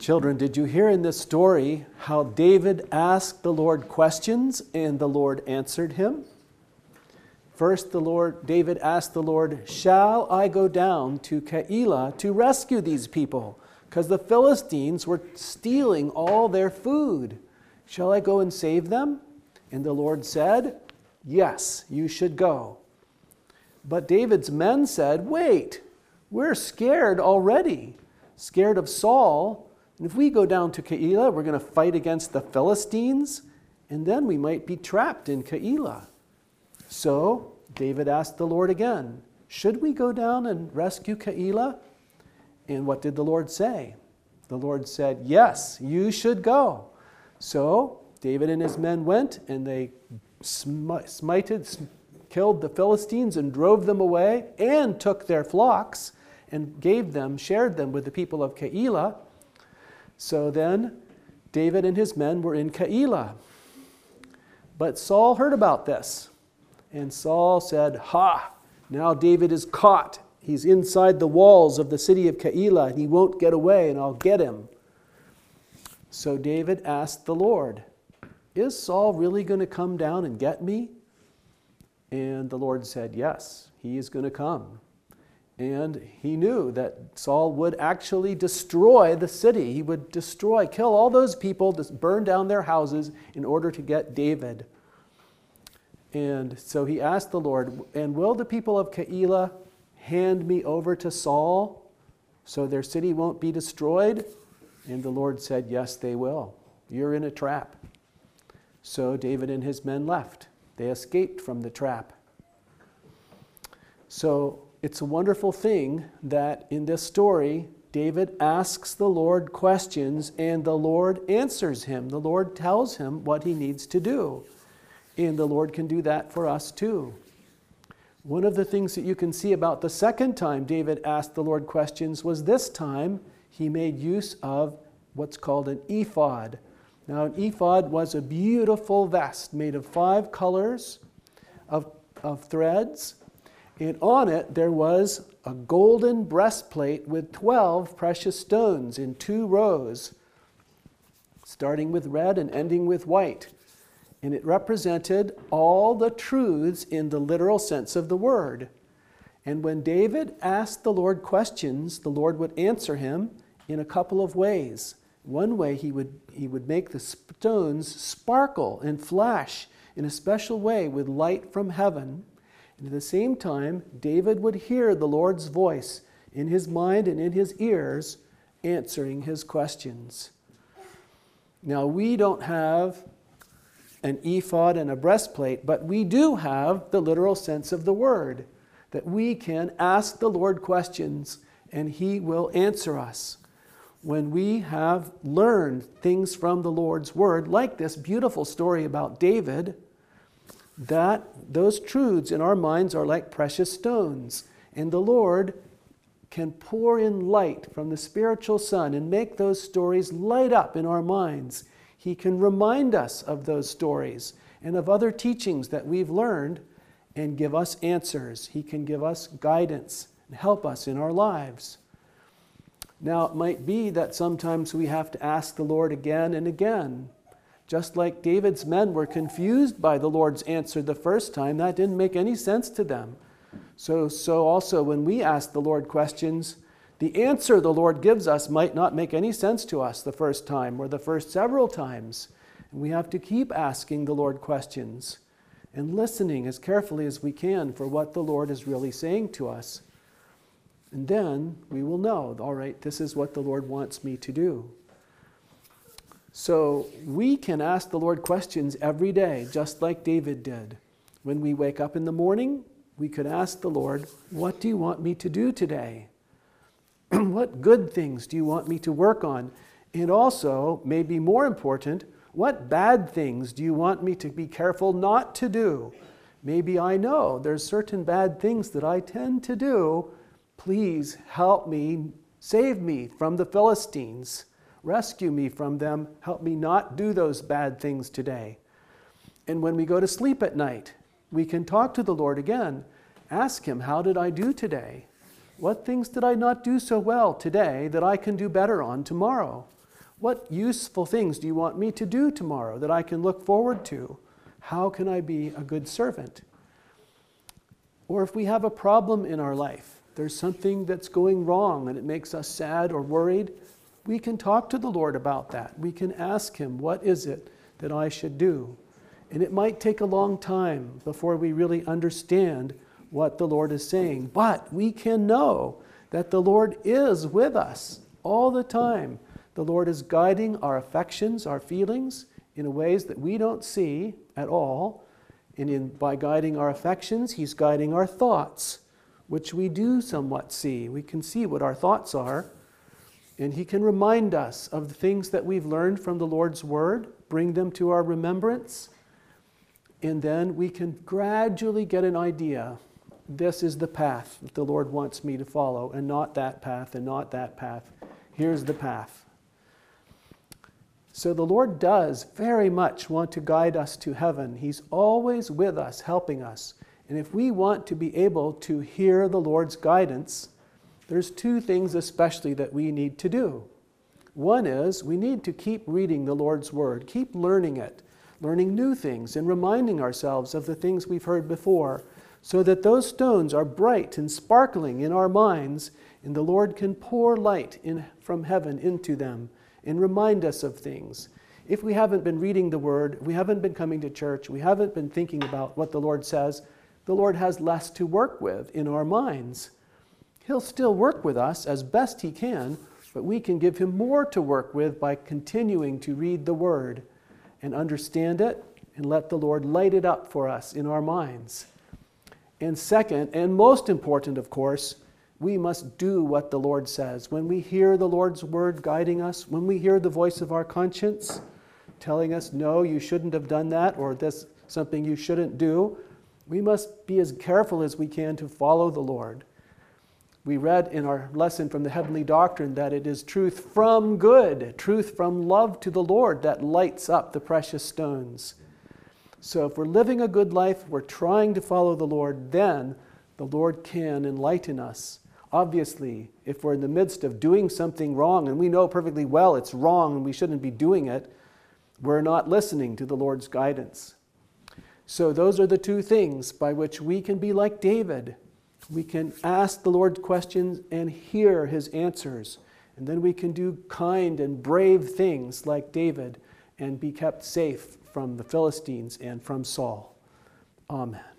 Children, did you hear in this story how David asked the Lord questions and the Lord answered him? First, David asked the Lord, "Shall I go down to Keilah to rescue these people? Because the Philistines were stealing all their food. Shall I go and save them?" And the Lord said, "Yes, you should go." But David's men said, "Wait, we're scared already, scared of Saul. And if we go down to Keilah, we're going to fight against the Philistines, and then we might be trapped in Keilah." So David asked the Lord again, "Should we go down and rescue Keilah?" And what did the Lord say? The Lord said, "Yes, you should go." So David and his men went, and they killed the Philistines and drove them away, and took their flocks and shared them with the people of Keilah. So then David and his men were in Keilah. But Saul heard about this, and Saul said, "Ha! Now David is caught. He's inside the walls of the city of Keilah, and he won't get away, and I'll get him." So David asked the Lord, "Is Saul really going to come down and get me?" And the Lord said, "Yes, he is going to come." And he knew that Saul would actually destroy the city. He would kill all those people, just burn down their houses in order to get David. And so he asked the Lord, "And will the people of Keilah hand me over to Saul so their city won't be destroyed?" And the Lord said, "Yes, they will. You're in a trap." So David and his men left. They escaped from the trap. So it's a wonderful thing that in this story, David asks the Lord questions and the Lord answers him. The Lord tells him what he needs to do. And the Lord can do that for us too. One of the things that you can see about the second time David asked the Lord questions was this time he made use of what's called an ephod. Now, an ephod was a beautiful vest made of 5 colors of threads. And on it, there was a golden breastplate with 12 precious stones in 2 rows, starting with red and ending with white. And it represented all the truths in the literal sense of the word. And when David asked the Lord questions, the Lord would answer him in a couple of ways. One way, he would make the stones sparkle and flash in a special way with light from heaven. And at the same time, David would hear the Lord's voice in his mind and in his ears answering his questions. Now, we don't have an ephod and a breastplate, but we do have the literal sense of the word, that we can ask the Lord questions and he will answer us. When we have learned things from the Lord's word, like this beautiful story about David, that those truths in our minds are like precious stones, and the Lord can pour in light from the spiritual sun and make those stories light up in our minds. He can remind us of those stories and of other teachings that we've learned and give us answers. He can give us guidance and help us in our lives. Now, it might be that sometimes we have to ask the Lord again and again. Just like David's men were confused by the Lord's answer the first time, that didn't make any sense to them. So also when we ask the Lord questions, the answer the Lord gives us might not make any sense to us the first time or the first several times. And we have to keep asking the Lord questions and listening as carefully as we can for what the Lord is really saying to us. And then we will know, all right, this is what the Lord wants me to do. So we can ask the Lord questions every day, just like David did. When we wake up in the morning, we could ask the Lord, what do you want me to do today? What good things do you want me to work on? And also, maybe more important, what bad things do you want me to be careful not to do? Maybe I know there's certain bad things that I tend to do. Please help me, save me from the Philistines. Rescue me from them. Help me not do those bad things today. And when we go to sleep at night, we can talk to the Lord again. Ask him, how did I do today? What things did I not do so well today that I can do better on tomorrow? What useful things do you want me to do tomorrow that I can look forward to? How can I be a good servant? Or if we have a problem in our life, there's something that's going wrong and it makes us sad or worried, we can talk to the Lord about that. We can ask Him, what is it that I should do? And it might take a long time before we really understand what the Lord is saying. But we can know that the Lord is with us all the time. The Lord is guiding our affections, our feelings, in ways that we don't see at all. And by guiding our affections, He's guiding our thoughts, which we do somewhat see. We can see what our thoughts are. And He can remind us of the things that we've learned from the Lord's Word, bring them to our remembrance, and then we can gradually get an idea. This is the path that the Lord wants me to follow, and not that path, and not that path. Here's the path. So the Lord does very much want to guide us to heaven. He's always with us, helping us. And if we want to be able to hear the Lord's guidance, there's two things especially that we need to do. One is we need to keep reading the Lord's Word, keep learning it, learning new things and reminding ourselves of the things we've heard before, so that those stones are bright and sparkling in our minds, and the Lord can pour light from heaven into them and remind us of things. If we haven't been reading the Word, we haven't been coming to church, we haven't been thinking about what the Lord says, the Lord has less to work with in our minds. He'll still work with us as best He can, but we can give Him more to work with by continuing to read the Word and understand it and let the Lord light it up for us in our minds. And second, and most important, of course, we must do what the Lord says. When we hear the Lord's Word guiding us, when we hear the voice of our conscience telling us, no, you shouldn't have done that, or this something you shouldn't do, we must be as careful as we can to follow the Lord. We read in our lesson from the Heavenly Doctrine that it is truth from good, truth from love to the Lord that lights up the precious stones. So if we're living a good life, we're trying to follow the Lord, then the Lord can enlighten us. Obviously, if we're in the midst of doing something wrong and we know perfectly well it's wrong and we shouldn't be doing it, we're not listening to the Lord's guidance. So those are the two things by which we can be like David. We can ask the Lord questions and hear His answers. And then we can do kind and brave things like David and be kept safe from the Philistines and from Saul. Amen.